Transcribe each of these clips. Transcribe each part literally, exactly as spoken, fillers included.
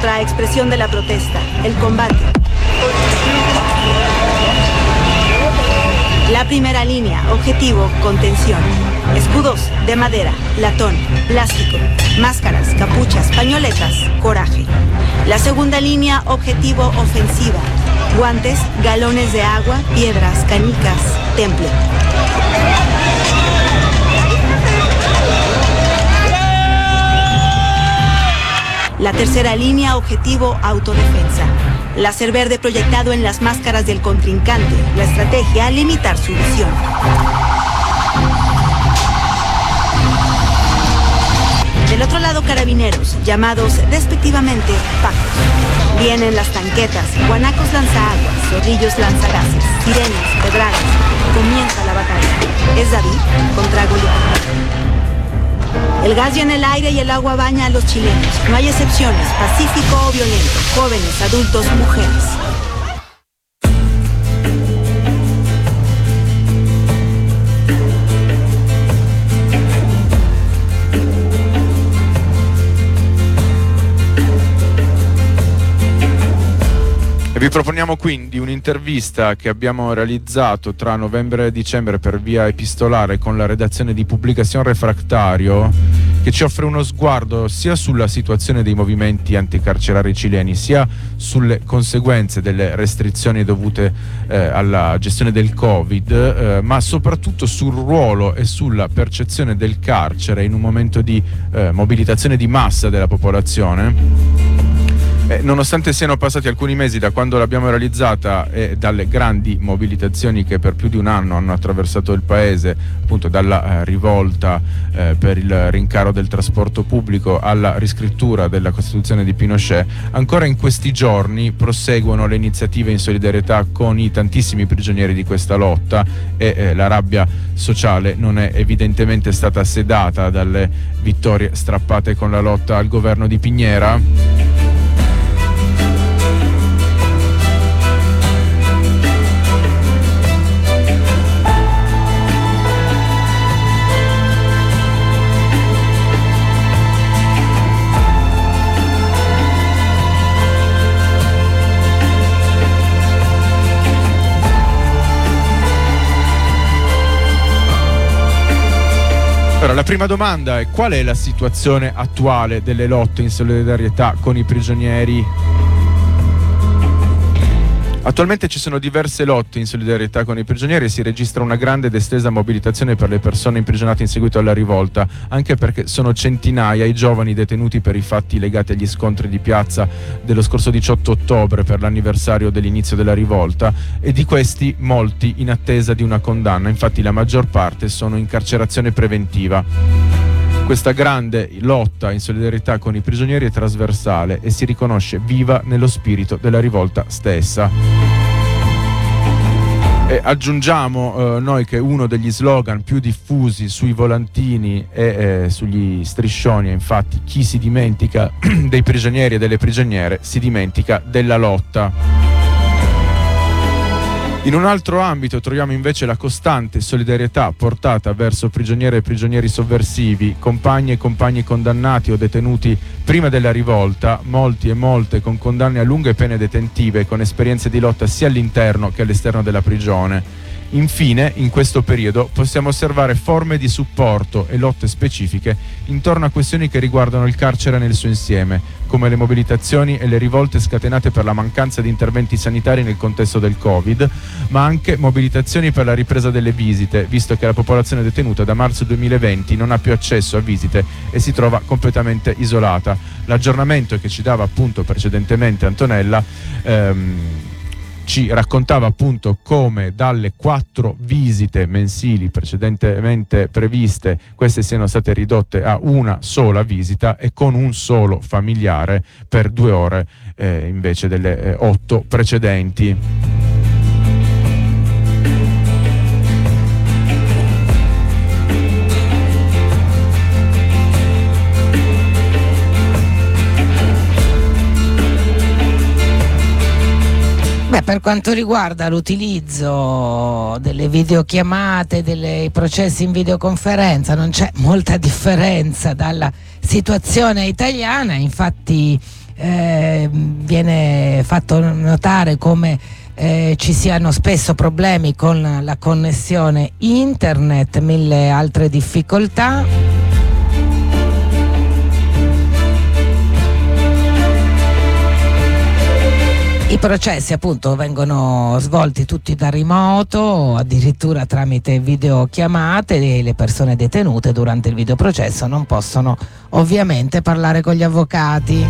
Otra expresión de la protesta, el combate. La primera línea, objetivo, contención. Escudos de madera, latón, plástico, máscaras, capuchas, pañoletas, coraje. La segunda línea, objetivo, ofensiva. Guantes, galones de agua, piedras, canicas, temple. La tercera línea, objetivo, autodefensa. Láser verde proyectado en las máscaras del contrincante. La estrategia, limitar su visión. Del otro lado, carabineros, llamados despectivamente pacos. Vienen las tanquetas, guanacos lanzaaguas, zorrillos lanzagases, sirenas, pedradas. Comienza la batalla. Es David contra Goliat. El gas llena el aire y el agua baña a los chilenos. No hay excepciones, pacífico o violento, jóvenes, adultos, mujeres. Vi proponiamo quindi un'intervista che abbiamo realizzato tra novembre e dicembre per via epistolare con la redazione di Pubblicazione Refractario, che ci offre uno sguardo sia sulla situazione dei movimenti anticarcerari cileni, sia sulle conseguenze delle restrizioni dovute eh, alla gestione del Covid, eh, ma soprattutto sul ruolo e sulla percezione del carcere in un momento di eh, mobilitazione di massa della popolazione. Eh, nonostante siano passati alcuni mesi da quando l'abbiamo realizzata e dalle grandi mobilitazioni che per più di un anno hanno attraversato il paese, appunto dalla eh, rivolta eh, per il rincaro del trasporto pubblico alla riscrittura della Costituzione di Pinochet, ancora in questi giorni proseguono le iniziative in solidarietà con i tantissimi prigionieri di questa lotta e eh, la rabbia sociale non è evidentemente stata sedata dalle vittorie strappate con la lotta al governo di Piñera. Allora, la prima domanda è: qual è la situazione attuale delle lotte in solidarietà con i prigionieri? Attualmente ci sono diverse lotte in solidarietà con i prigionieri e si registra una grande ed estesa mobilitazione per le persone imprigionate in seguito alla rivolta, anche perché sono centinaia i giovani detenuti per i fatti legati agli scontri di piazza dello scorso diciotto ottobre per l'anniversario dell'inizio della rivolta, e di questi molti in attesa di una condanna. Infatti la maggior parte sono in carcerazione preventiva. Questa grande lotta in solidarietà con i prigionieri è trasversale e si riconosce viva nello spirito della rivolta stessa. E aggiungiamo eh, noi che uno degli slogan più diffusi sui volantini e eh, sugli striscioni è infatti: chi si dimentica dei prigionieri e delle prigioniere si dimentica della lotta. In un altro ambito troviamo invece la costante solidarietà portata verso prigioniere e prigionieri sovversivi, compagni e compagni condannati o detenuti prima della rivolta, molti e molte con condanne a lunghe pene detentive, con esperienze di lotta sia all'interno che all'esterno della prigione. Infine, in questo periodo possiamo osservare forme di supporto e lotte specifiche intorno a questioni che riguardano il carcere nel suo insieme, come le mobilitazioni e le rivolte scatenate per la mancanza di interventi sanitari nel contesto del Covid, ma anche mobilitazioni per la ripresa delle visite, visto che la popolazione detenuta da marzo duemilaventi non ha più accesso a visite e si trova completamente isolata. L'aggiornamento che ci dava appunto precedentemente Antonella ehm, ci raccontava appunto come dalle quattro visite mensili precedentemente previste queste siano state ridotte a una sola visita e con un solo familiare per due ore eh, invece delle eh, otto precedenti. Beh, per quanto riguarda l'utilizzo delle videochiamate, dei processi in videoconferenza, non c'è molta differenza dalla situazione italiana. Infatti eh, viene fatto notare come eh, ci siano spesso problemi con la connessione internet, mille altre difficoltà. I processi appunto vengono svolti tutti da remoto, addirittura tramite videochiamate, e le persone detenute durante il videoprocesso non possono ovviamente parlare con gli avvocati.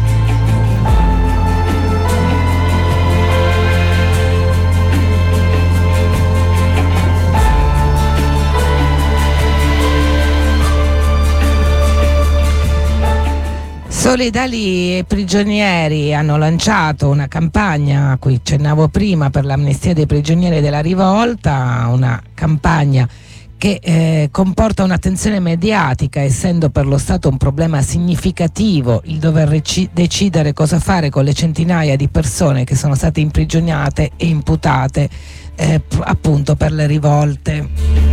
Solidali e prigionieri hanno lanciato una campagna a cui accennavo prima per l'amnistia dei prigionieri della rivolta, una campagna che eh, comporta un'attenzione mediatica, essendo per lo Stato un problema significativo il dover reci- decidere cosa fare con le centinaia di persone che sono state imprigionate e imputate eh, p- appunto per le rivolte.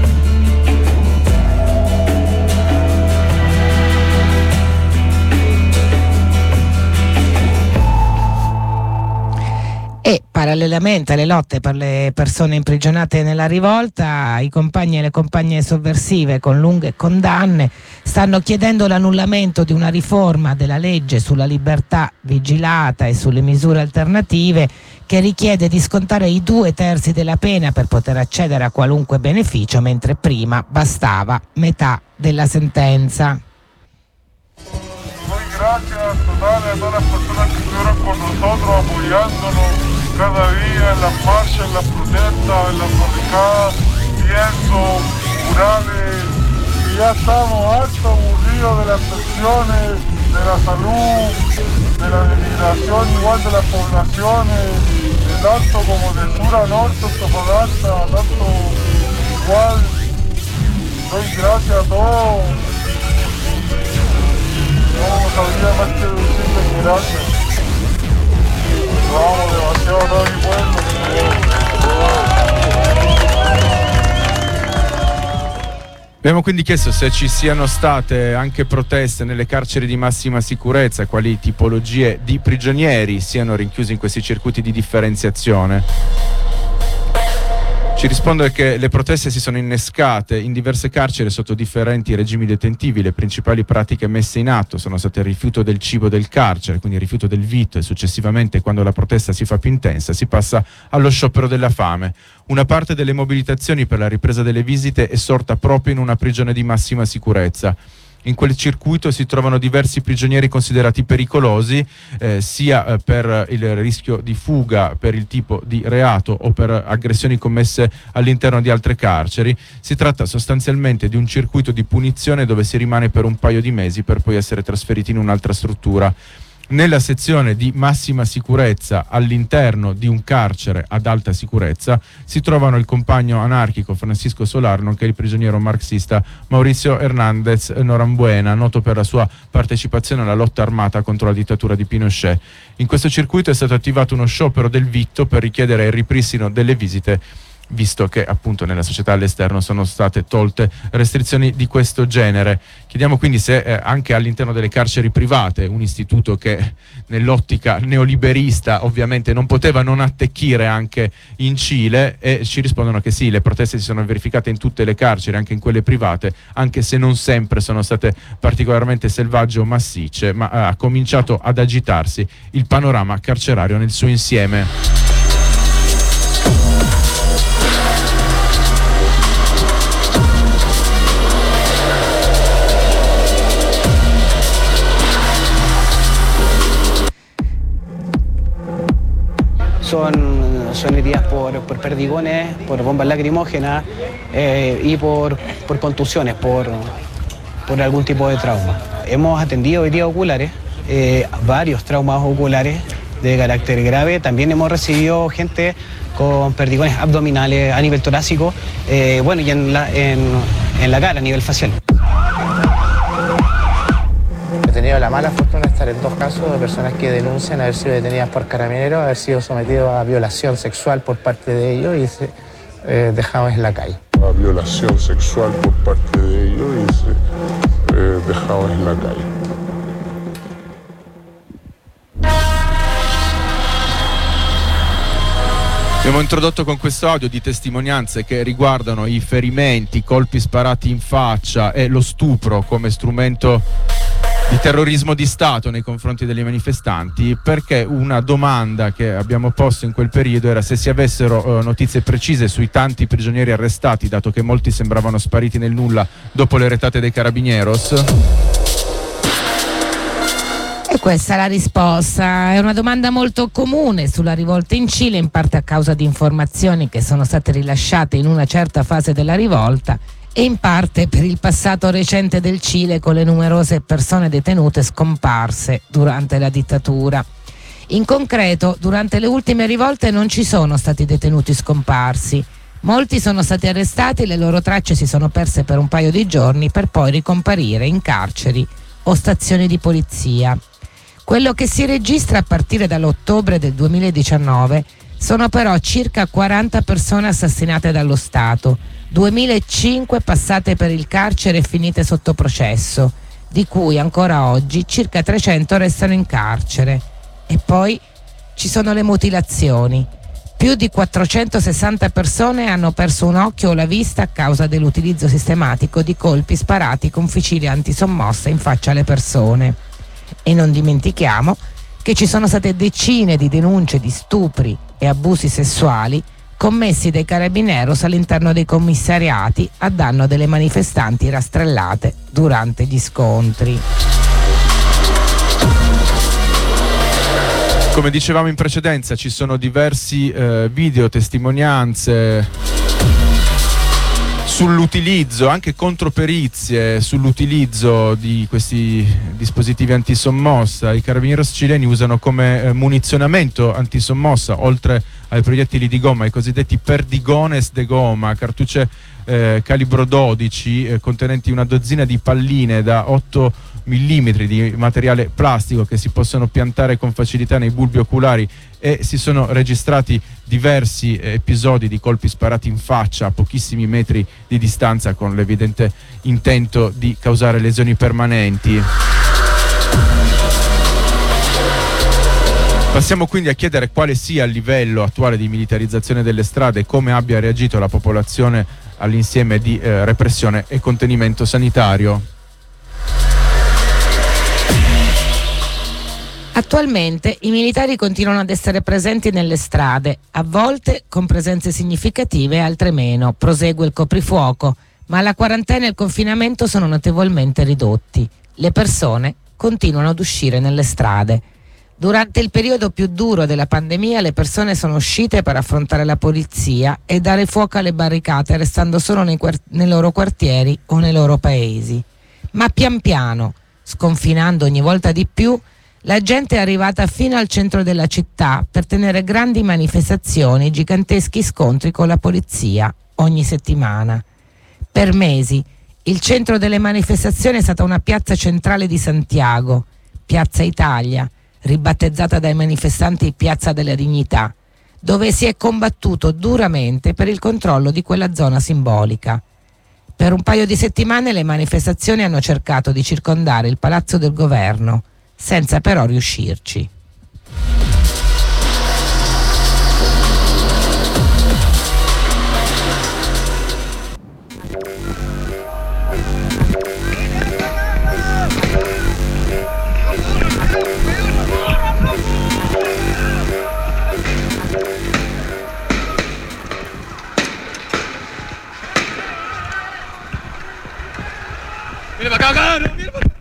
E parallelamente alle lotte per le persone imprigionate nella rivolta, i compagni e le compagne sovversive con lunghe condanne stanno chiedendo l'annullamento di una riforma della legge sulla libertà vigilata e sulle misure alternative, che richiede di scontare i due terzi della pena per poter accedere a qualunque beneficio, mentre prima bastava metà della sentenza. Gracias totales a todas las personas que estuvieron con nosotros apoyándonos cada día en las marchas, en las protestas, en las barricadas, lienzos, murales, y ya estamos harto aburridos de las pensiones, de la salud, de la denigración igual de las poblaciones, de tanto como de sur a norte, Antofagasta, tanto igual. Doy gracias a todos. No sabría más que decirle que gracias. Vamos, demasiado todo mi pueblo. Abbiamo quindi chiesto se ci siano state anche proteste nelle carceri di massima sicurezza, quali tipologie di prigionieri siano rinchiusi in questi circuiti di differenziazione. Ci risponde che le proteste si sono innescate in diverse carceri sotto differenti regimi detentivi. Le principali pratiche messe in atto sono state il rifiuto del cibo del carcere, quindi il rifiuto del vitto, e successivamente, quando la protesta si fa più intensa, si passa allo sciopero della fame. Una parte delle mobilitazioni per la ripresa delle visite è sorta proprio in una prigione di massima sicurezza. In quel circuito si trovano diversi prigionieri considerati pericolosi, eh, sia eh, per il rischio di fuga, per il tipo di reato o per aggressioni commesse all'interno di altre carceri. Si tratta sostanzialmente di un circuito di punizione dove si rimane per un paio di mesi per poi essere trasferiti in un'altra struttura. Nella sezione di massima sicurezza all'interno di un carcere ad alta sicurezza si trovano il compagno anarchico Francisco Solar, nonché il prigioniero marxista Mauricio Hernández Norambuena, noto per la sua partecipazione alla lotta armata contro la dittatura di Pinochet. In questo circuito è stato attivato uno sciopero del vitto per richiedere il ripristino delle visite, visto che appunto nella società all'esterno sono state tolte restrizioni di questo genere. Chiediamo quindi se eh, anche all'interno delle carceri private, un istituto che nell'ottica neoliberista ovviamente non poteva non attecchire anche in Cile, e ci rispondono che sì, le proteste si sono verificate in tutte le carceri, anche in quelle private, anche se non sempre sono state particolarmente selvagge o massicce, ma eh, ha cominciato ad agitarsi il panorama carcerario nel suo insieme. Son, son heridas por, por perdigones, por bombas lacrimógenas eh, y por, por contusiones, por, por algún tipo de trauma. Hemos atendido heridas oculares, eh, varios traumas oculares de carácter grave. También hemos recibido gente con perdigones abdominales a nivel torácico, eh, bueno, y en la, en, en la cara a nivel facial. He tenido la mala fortuna de estar en dos casos de personas que denuncian haber sido detenidas por carabineros, haber sido sometidos a violación sexual por parte de ellos y se, eh, dejados en la calle. A violación sexual por parte de ellos y se, eh, dejados en la calle. Abbiamo introdotto con questo audio di testimonianze che riguardano i ferimenti, colpi sparati in faccia e lo stupro come strumento di terrorismo di Stato nei confronti dei manifestanti, perché una domanda che abbiamo posto in quel periodo era se si avessero eh, notizie precise sui tanti prigionieri arrestati, dato che molti sembravano spariti nel nulla dopo le retate dei Carabineros. E questa è la risposta. È una domanda molto comune sulla rivolta in Cile, in parte a causa di informazioni che sono state rilasciate in una certa fase della rivolta e in parte per il passato recente del Cile con le numerose persone detenute scomparse durante la dittatura. In concreto, durante le ultime rivolte non ci sono stati detenuti scomparsi. Molti sono stati arrestati e le loro tracce si sono perse per un paio di giorni per poi ricomparire in carceri o stazioni di polizia. Quello che si registra a partire dall'ottobre del duemiladiciannove sono però circa quaranta persone assassinate dallo Stato, duemilacinque passate per il carcere e finite sotto processo, di cui ancora oggi circa trecento restano in carcere. E poi ci sono le mutilazioni. Più di quattrocentosessanta persone hanno perso un occhio o la vista a causa dell'utilizzo sistematico di colpi sparati con fucili antisommossa in faccia alle persone. E non dimentichiamo che ci sono state decine di denunce di stupri e abusi sessuali commessi dai Carabineros all'interno dei commissariati a danno delle manifestanti rastrellate durante gli scontri. Come dicevamo in precedenza, ci sono diversi eh, video, testimonianze sull'utilizzo, anche controperizie sull'utilizzo di questi dispositivi antisommossa. I Carabineros cileni usano come eh, munizionamento antisommossa, oltre ai proiettili di gomma, i cosiddetti perdigones de gomma, cartucce eh, calibro dodici eh, contenenti una dozzina di palline da otto millimetri di materiale plastico che si possono piantare con facilità nei bulbi oculari, e si sono registrati diversi eh, episodi di colpi sparati in faccia a pochissimi metri di distanza con l'evidente intento di causare lesioni permanenti. Passiamo quindi a chiedere quale sia il livello attuale di militarizzazione delle strade e come abbia reagito la popolazione all'insieme di eh, repressione e contenimento sanitario. Attualmente i militari continuano ad essere presenti nelle strade, a volte con presenze significative e altre meno. Prosegue il coprifuoco, ma la quarantena e il confinamento sono notevolmente ridotti. Le persone continuano ad uscire nelle strade. Durante il periodo più duro della pandemia le persone sono uscite per affrontare la polizia e dare fuoco alle barricate, restando solo nei, quart- nei loro quartieri o nei loro paesi. Ma pian piano, sconfinando ogni volta di più, la gente è arrivata fino al centro della città per tenere grandi manifestazioni, giganteschi scontri con la polizia ogni settimana. Per mesi il centro delle manifestazioni è stata una piazza centrale di Santiago, Piazza Italia, ribattezzata dai manifestanti Piazza della Dignità, dove si è combattuto duramente per il controllo di quella zona simbolica. Per un paio di settimane le manifestazioni hanno cercato di circondare il palazzo del governo, senza però riuscirci. Vieni para acá, vieni para acá.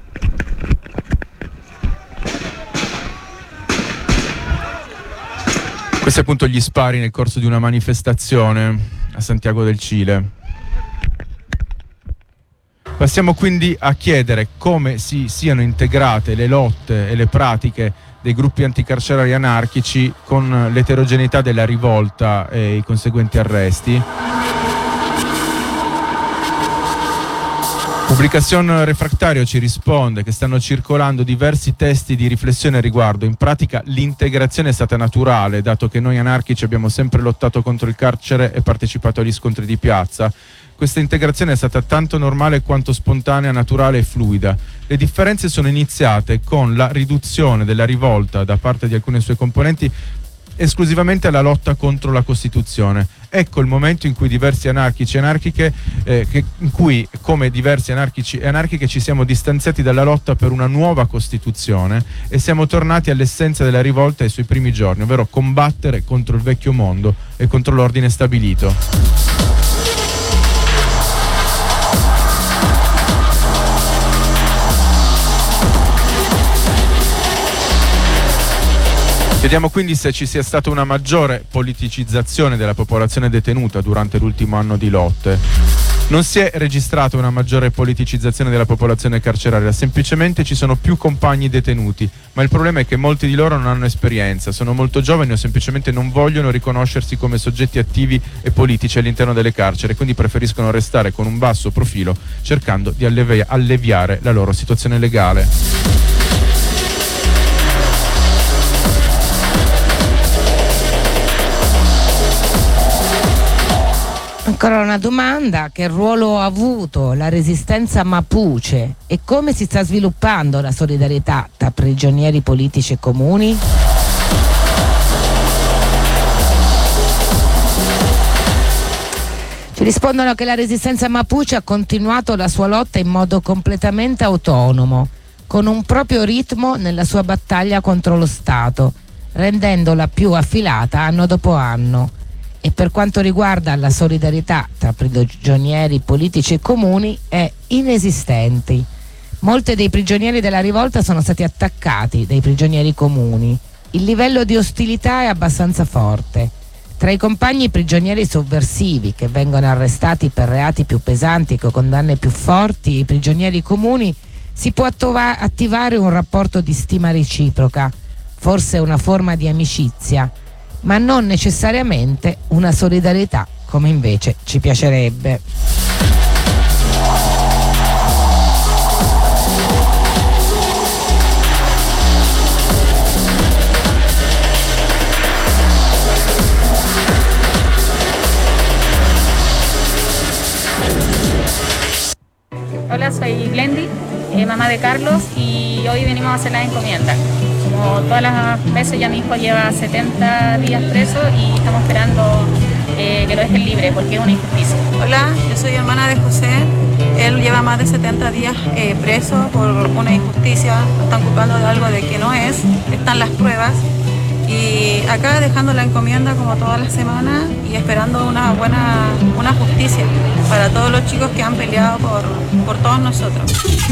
Questi appunto gli spari nel corso di una manifestazione a Santiago del Cile. Passiamo quindi a chiedere come si siano integrate le lotte e le pratiche dei gruppi anticarcerari anarchici con l'eterogeneità della rivolta e i conseguenti arresti. Pubblicazione Refractario ci risponde che stanno circolando diversi testi di riflessione a riguardo. In pratica l'integrazione è stata naturale, dato che noi anarchici abbiamo sempre lottato contro il carcere e partecipato agli scontri di piazza. Questa integrazione è stata tanto normale quanto spontanea, naturale e fluida. Le differenze sono iniziate con la riduzione della rivolta da parte di alcuni suoi componenti esclusivamente alla lotta contro la Costituzione. Ecco il momento in cui diversi anarchici e anarchiche, eh, che, in cui come diversi anarchici e anarchiche ci siamo distanziati dalla lotta per una nuova Costituzione e siamo tornati all'essenza della rivolta ai suoi primi giorni, ovvero combattere contro il vecchio mondo e contro l'ordine stabilito. Chiediamo quindi se ci sia stata una maggiore politicizzazione della popolazione detenuta durante l'ultimo anno di lotte. Non si è registrata una maggiore politicizzazione della popolazione carceraria, semplicemente ci sono più compagni detenuti, ma il problema è che molti di loro non hanno esperienza, sono molto giovani o semplicemente non vogliono riconoscersi come soggetti attivi e politici all'interno delle carceri, quindi preferiscono restare con un basso profilo cercando di allevi- alleviare la loro situazione legale. Ancora una domanda: che ruolo ha avuto la resistenza Mapuche e come si sta sviluppando la solidarietà tra prigionieri politici e comuni? Ci rispondono che la resistenza Mapuche ha continuato la sua lotta in modo completamente autonomo, con un proprio ritmo nella sua battaglia contro lo Stato, rendendola più affilata anno dopo anno. E per quanto riguarda la solidarietà tra prigionieri politici e comuni è inesistente. Molti dei prigionieri della rivolta sono stati attaccati dai prigionieri comuni. Il livello di ostilità è abbastanza forte. Tra i compagni prigionieri sovversivi che vengono arrestati per reati più pesanti e con condanne più forti, i prigionieri comuni, si può attova- attivare un rapporto di stima reciproca, forse una forma di amicizia, ma non necessariamente una solidarietà come invece ci piacerebbe. Hola, soy Glendy, eh, mamá de Carlos, y hoy venimos a hacer la encomienda. Como todas las veces, ya mi hijo lleva setenta días preso y estamos esperando eh, que lo dejen libre porque es una injusticia. Hola, yo soy hermana de José. Él lleva más de setenta días eh, preso por una injusticia. Lo están culpando de algo de que no es. Están las pruebas. Y acá dejando la encomienda como todas las semanas y esperando una buena una justicia para todos los chicos che hanno peleato por, por todos nosotros.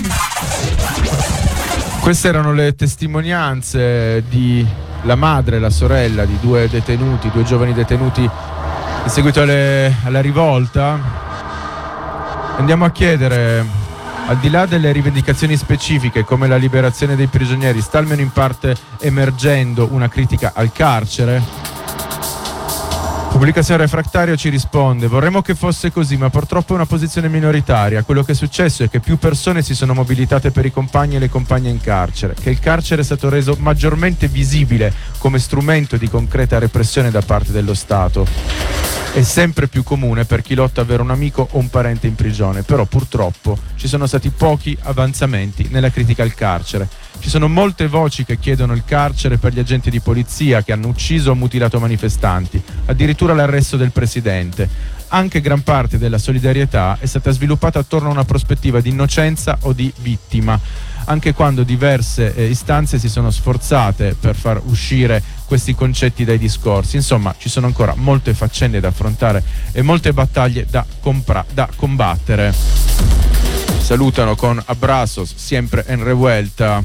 Queste erano le testimonianze di la madre e la sorella di due detenuti, due giovani detenuti in seguito alle, alla rivolta. Andiamo a chiedere, al di là delle rivendicazioni specifiche come la liberazione dei prigionieri, sta almeno in parte emergendo una critica al carcere? Pubblicazione Refractario ci risponde: vorremmo che fosse così, ma purtroppo è una posizione minoritaria. Quello che è successo è che più persone si sono mobilitate per i compagni e le compagne in carcere, che il carcere è stato reso maggiormente visibile come strumento di concreta repressione da parte dello Stato. È sempre più comune per chi lotta avere un amico o un parente in prigione, però purtroppo ci sono stati pochi avanzamenti nella critica al carcere. Ci sono molte voci che chiedono il carcere per gli agenti di polizia che hanno ucciso o mutilato manifestanti, addirittura l'arresto del presidente. Anche gran parte della solidarietà è stata sviluppata attorno a una prospettiva di innocenza o di vittima, anche quando diverse eh, istanze si sono sforzate per far uscire questi concetti dai discorsi. Insomma, ci sono ancora molte faccende da affrontare e molte battaglie da, compra- da combattere. Salutano con abrazos, siempre en revuelta.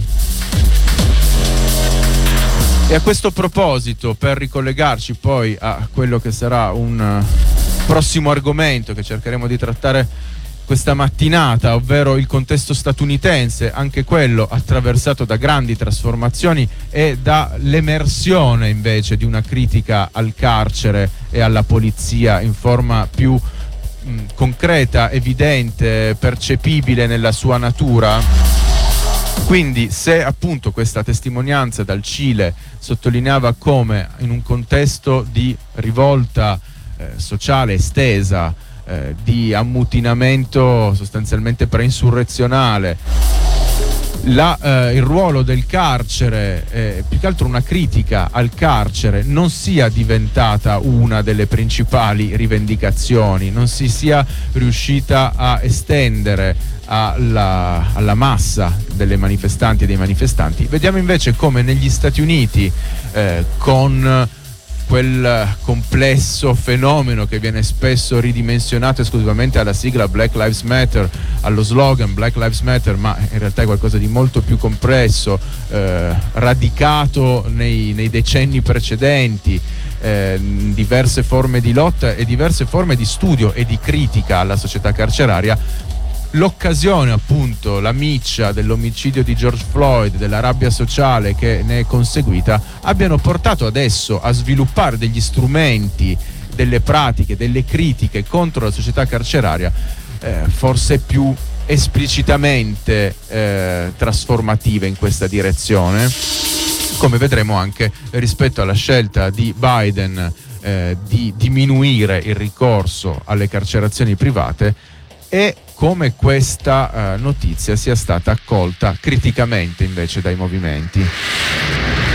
E a questo proposito, per ricollegarci poi a quello che sarà un uh, prossimo argomento che cercheremo di trattare questa mattinata, ovvero il contesto statunitense, anche quello attraversato da grandi trasformazioni e dall'emersione invece di una critica al carcere e alla polizia in forma più mh, concreta, evidente, percepibile nella sua natura. Quindi se appunto questa testimonianza dal Cile sottolineava come in un contesto di rivolta eh, sociale estesa, eh, di ammutinamento sostanzialmente preinsurrezionale, La, eh, il ruolo del carcere, eh, più che altro una critica al carcere, non sia diventata una delle principali rivendicazioni, non si sia riuscita a estendere alla, alla massa delle manifestanti e dei manifestanti. Vediamo invece come negli Stati Uniti, eh, con quel complesso fenomeno che viene spesso ridimensionato esclusivamente alla sigla Black Lives Matter, allo slogan Black Lives Matter, ma in realtà è qualcosa di molto più complesso, eh, radicato nei, nei decenni precedenti, eh, diverse forme di lotta e diverse forme di studio e di critica alla società carceraria. L'occasione, appunto, la miccia dell'omicidio di George Floyd, della rabbia sociale che ne è conseguita, abbiano portato adesso a sviluppare degli strumenti, delle pratiche, delle critiche contro la società carceraria, eh, forse più esplicitamente eh, trasformative in questa direzione, come vedremo anche rispetto alla scelta di Biden eh, di diminuire il ricorso alle carcerazioni private, e come questa eh, notizia sia stata accolta criticamente invece dai movimenti.